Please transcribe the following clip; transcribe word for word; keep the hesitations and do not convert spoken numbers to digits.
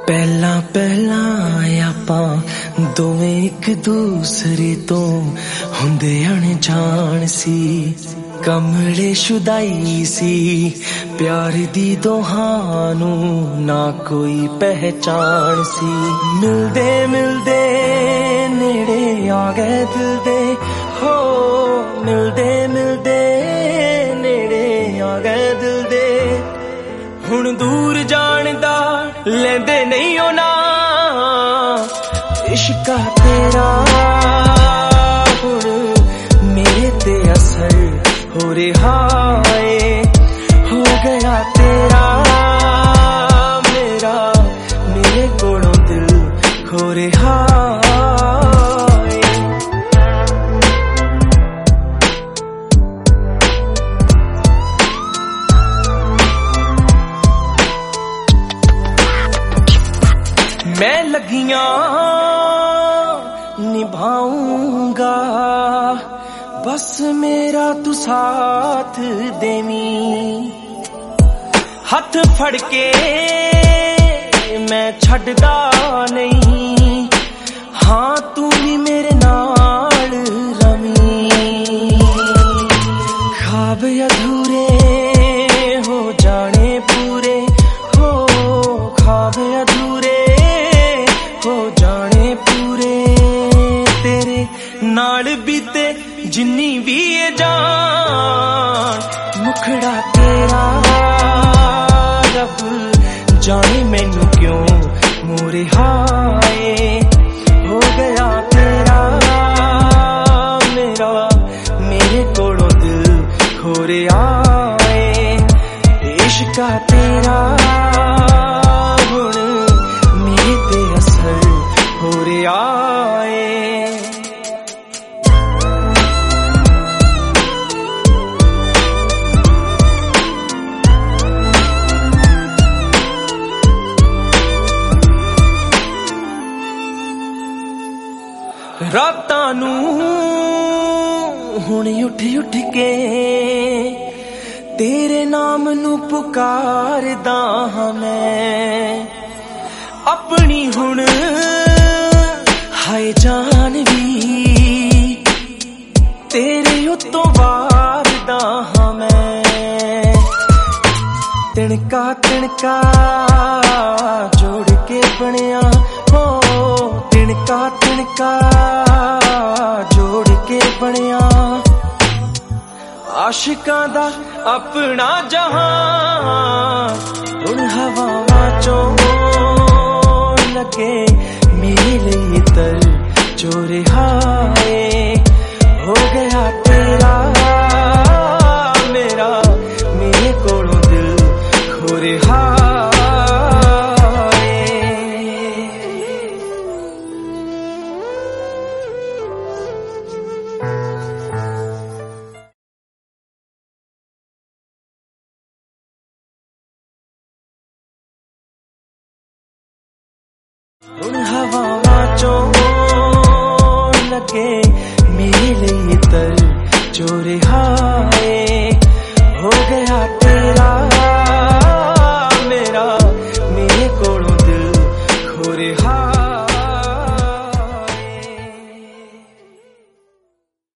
पहला पहला आपां दोवें एक दूसरे तो हुंदे अनजान सी, कमले शुदाई सी, प्यार दी दोहानू ना कोई पहचान सी। मिलदे मिलदे नेड़े आ गए दिल दे, हो मिलदे मिलदे नेड़े आ गए दिल दे। हुण दूर जान दा लेंदे नहीं ओ ना इश्का तेरा, हुण मेरे ते असर हो रहा है, हो गया तेरा मेरा, मेरे कोलों दिल खो रहा है। मैं लगियां निभाऊंगा, बस मेरा तू साथ देवी, हथ फड़ के मैं छड़दा नहीं, हाँ तू भी मेरे नाल रवी। ख्वाब अधूरे हो जाने पूरे, हो ख्वाब अधूरे हो जाने पूरे, तेरे नाल बीते जिन्नी भी ये जान, मुखड़ा तेरा रब जाने मैनू क्यों मोरे हाय, हो गया तेरा मेरा, मेरे कोलों दिल खो रहा है। इश्का तेरा हुण मेरे ते असर हो रहा है। रातां नू हुण उठ उठ के तेरे नाम नू पुकारदा हां मैं, अपनी हुण हाय जान भी तेरे उत्तों वारदा हां मैं। तिणका तिणका जोड़ के बनिया, हो तिणका तिणका जोड़ के बनिया, आशिकां दा अपना जहां, हुण हवावां चों लगे मेरे लिए तर जो रहा है, हो गया तेरा मेरा, मेरे कोलों दिल खो रहा है। हुण हवावां चों लगे